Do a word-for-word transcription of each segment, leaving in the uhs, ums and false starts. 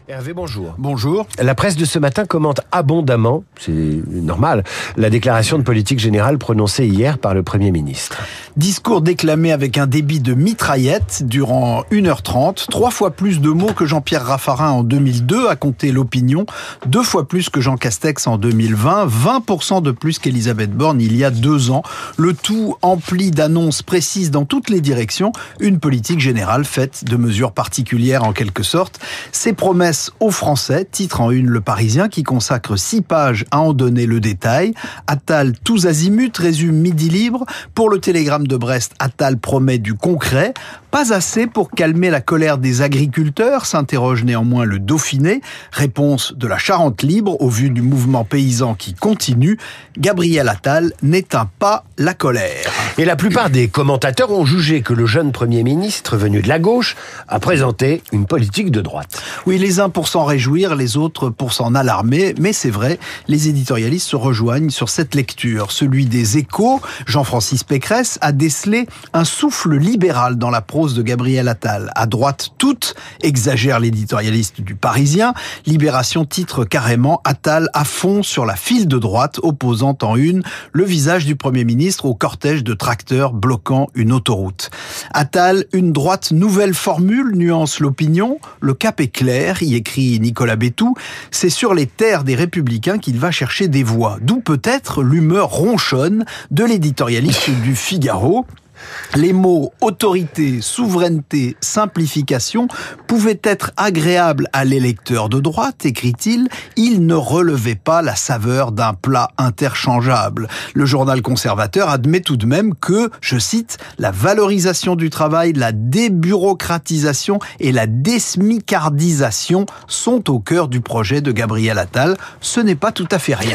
Hervé, bonjour. Bonjour. La presse de ce matin commente abondamment, c'est normal, la déclaration de politique générale prononcée hier par le Premier ministre. Discours déclamé avec un débit de mitraillette durant une heure trente, trois fois plus de mots que Jean-Pierre Raffarin en deux mille deux, à compter l'opinion, deux fois plus que Jean Castex en deux mille vingt, vingt pour cent de plus qu'Elisabeth Borne il y a deux ans. Le tout empli d'annonces précises dans toutes les directions, une politique générale faite de mesures particulières en quelque sorte. Ces promesses aux Français, titre en une Le Parisien qui consacre six pages à en donner le détail. Attal tous azimuts, résume Midi Libre. Pour le Télégramme de Brest, Attal promet du concret. Pas assez pour calmer la colère des agriculteurs, s'interroge néanmoins le Dauphiné. Réponse de la Charente Libre au vu du mouvement paysan qui continue. Gabriel Attal n'éteint pas la colère. Et la plupart des commentateurs ont jugé que le jeune Premier ministre venu de la gauche a présenté une politique de droite. Oui, les uns pour s'en réjouir, les autres pour s'en alarmer. Mais c'est vrai, les éditorialistes se rejoignent sur cette lecture. Celui des Échos, Jean-Francis Pécresse, a décelé un souffle libéral dans la prose de Gabriel Attal. À droite toute, exagère l'éditorialiste du Parisien. Libération titre carrément Attal à fond sur la file de droite, opposant en une le visage du Premier ministre au cortège de tracteurs bloquant une autoroute. Attal, une droite nouvelle formule, nuance l'opinion. Le cap est clair, y écrit Nicolas Bétou. C'est sur les terres des Républicains qu'il va chercher des voix. D'où peut-être l'humeur ronchonne de l'éditorialiste du Figaro. Les mots autorité, souveraineté, simplification pouvaient être agréables à l'électeur de droite, écrit-il. Ils ne relevaient pas la saveur d'un plat interchangeable. Le journal conservateur admet tout de même que, je cite, la valorisation du travail, la débureaucratisation et la désmicardisation sont au cœur du projet de Gabriel Attal. Ce n'est pas tout à fait rien.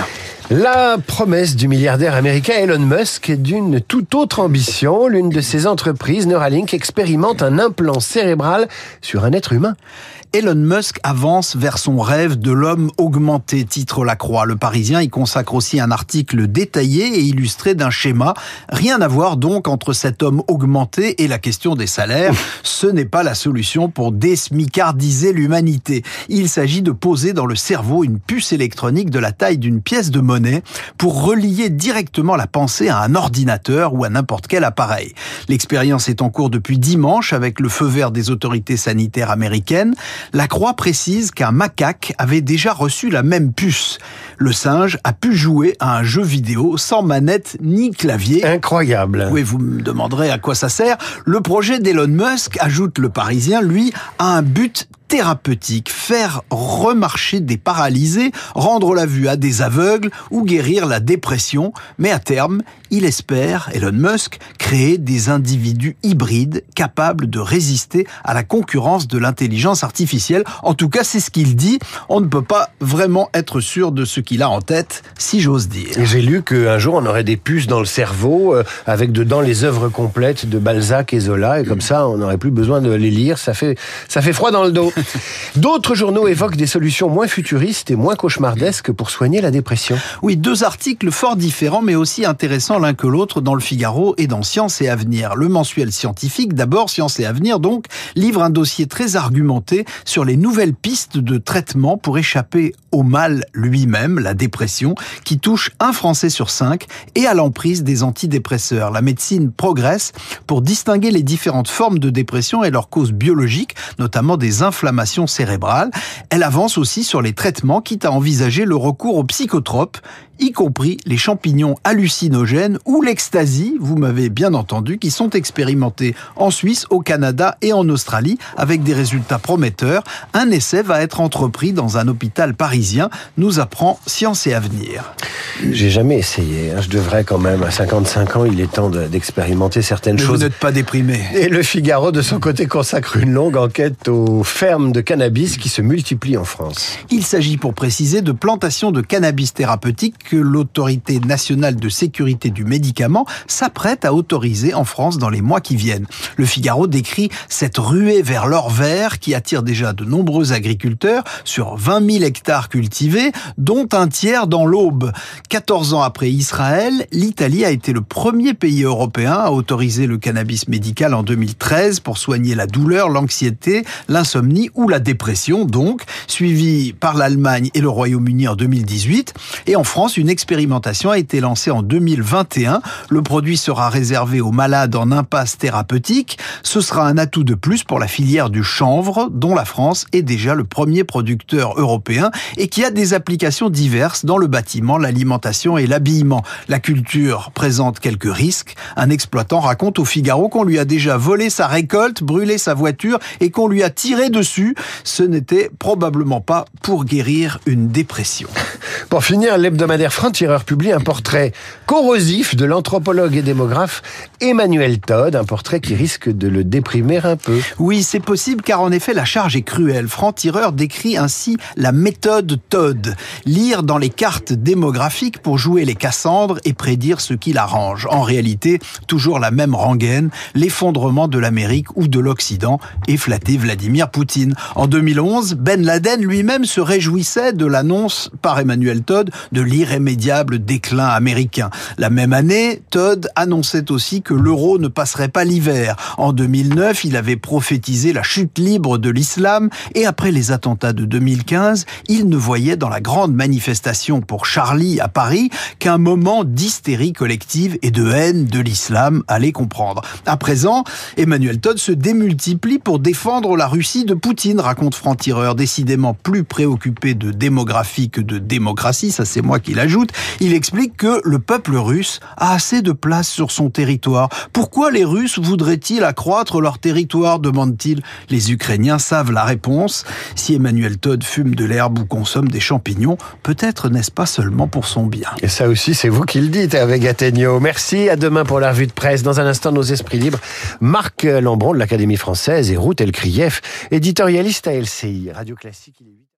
La promesse du milliardaire américain Elon Musk est d'une toute autre ambition. L'une de ses entreprises, Neuralink, expérimente un implant cérébral sur un être humain. Elon Musk avance vers son rêve de l'homme augmenté, titre La Croix. Le Parisien y consacre aussi un article détaillé et illustré d'un schéma. Rien à voir donc entre cet homme augmenté et la question des salaires. Ce n'est pas la solution pour désmicardiser l'humanité. Il s'agit de poser dans le cerveau une puce électronique de la taille d'une pièce de monnaie pour relier directement la pensée à un ordinateur ou à n'importe quel appareil. L'expérience est en cours depuis dimanche avec le feu vert des autorités sanitaires américaines. La Croix précise qu'un macaque avait déjà reçu la même puce. Le singe a pu jouer à un jeu vidéo sans manette ni clavier. Incroyable. Oui, vous me demanderez à quoi ça sert. Le projet d'Elon Musk, ajoute le Parisien, lui, a un but thérapeutique, faire remarcher des paralysés, rendre la vue à des aveugles ou guérir la dépression. Mais à terme, il espère, Elon Musk, créer des individus hybrides capables de résister à la concurrence de l'intelligence artificielle. En tout cas, c'est ce qu'il dit. On ne peut pas vraiment être sûr de ce qu'il a en tête, si j'ose dire. Et j'ai lu qu'un jour, on aurait des puces dans le cerveau, euh, avec dedans les œuvres complètes de Balzac et Zola, et comme ça, on n'aurait plus besoin de les lire. Ça fait, ça fait froid dans le dos. D'autres journaux évoquent des solutions moins futuristes et moins cauchemardesques pour soigner la dépression. Oui, deux articles fort différents, mais aussi intéressants l'un que l'autre dans le Figaro et dans Science et Avenir. Le mensuel scientifique, d'abord Science et Avenir, donc, livre un dossier très argumenté sur les nouvelles pistes de traitement pour échapper au mal lui-même, la dépression, qui touche un Français sur cinq, et à l'emprise des antidépresseurs. La médecine progresse pour distinguer les différentes formes de dépression et leurs causes biologiques, notamment des inflammations cérébrale. Elle avance aussi sur les traitements, quitte à envisager le recours aux psychotropes, y compris les champignons hallucinogènes ou l'ecstasy, vous m'avez bien entendu, qui sont expérimentés en Suisse, au Canada et en Australie, avec des résultats prometteurs. Un essai va être entrepris dans un hôpital parisien, nous apprend Science et Avenir. J'ai jamais essayé, je devrais quand même, à cinquante-cinq ans, il est temps d'expérimenter certaines Mais choses. Vous n'êtes pas déprimé. Et le Figaro, de son côté, consacre une longue enquête aux fermes de cannabis qui se multiplient en France. Il s'agit, pour préciser, de plantations de cannabis thérapeutique que l'Autorité nationale de sécurité du médicament s'apprête à autoriser en France dans les mois qui viennent. Le Figaro décrit cette ruée vers l'or vert qui attire déjà de nombreux agriculteurs sur vingt mille hectares cultivés, dont un tiers dans l'Aube. quatorze ans après Israël, l'Italie a été le premier pays européen à autoriser le cannabis médical en deux mille treize pour soigner la douleur, l'anxiété, l'insomnie États-Unis, ou la dépression donc, suivie par l'Allemagne et le Royaume-Uni en deux mille dix-huit. Et en France, une expérimentation a été lancée en deux mille vingt et un. Le produit sera réservé aux malades en impasse thérapeutique. Ce sera un atout de plus pour la filière du chanvre, dont la France est déjà le premier producteur européen et qui a des applications diverses dans le bâtiment, l'alimentation et l'habillement. La culture présente quelques risques. Un exploitant raconte au Figaro qu'on lui a déjà volé sa récolte, brûlé sa voiture et qu'on lui a tiré dessus. Ce n'était probablement pas pour guérir une dépression. Pour finir, l'hebdomadaire Franc-Tireur publie un portrait corrosif de l'anthropologue et démographe Emmanuel Todd, un portrait qui risque de le déprimer un peu. Oui, c'est possible car en effet la charge est cruelle. Franc-Tireur décrit ainsi la méthode Todd. Lire dans les cartes démographiques pour jouer les Cassandres et prédire ce qui l'arrange. En réalité, toujours la même rengaine, l'effondrement de l'Amérique ou de l'Occident et flatter Vladimir Poutine. En deux mille onze, Ben Laden lui-même se réjouissait de l'annonce par Emmanuel Todd de l'irrémédiable déclin américain. La même année, Todd annonçait aussi que l'euro ne passerait pas l'hiver. En deux mille neuf, il avait prophétisé la chute libre de l'islam et après les attentats de deux mille quinze, il ne voyait dans la grande manifestation pour Charlie à Paris qu'un moment d'hystérie collective et de haine de l'islam, allez comprendre. À présent, Emmanuel Todd se démultiplie pour défendre la Russie de Poutine, raconte Franc-Tireur, décidément plus préoccupé de démographie que de démocratie, ça c'est moi qui l'ajoute. Il explique que le peuple russe a assez de place sur son territoire. Pourquoi les Russes voudraient-ils accroître leur territoire, demande-t-il. Les Ukrainiens savent la réponse. Si Emmanuel Todd fume de l'herbe ou consomme des champignons, peut-être n'est-ce pas seulement pour son bien. Et ça aussi, c'est vous qui le dites avec Athénio. Merci, à demain pour la revue de presse. Dans un instant, nos esprits libres. Marc Lambron de l'Académie française et Ruth Elkrief, éditorialiste à L C I. Radio Classique, il est huit heures.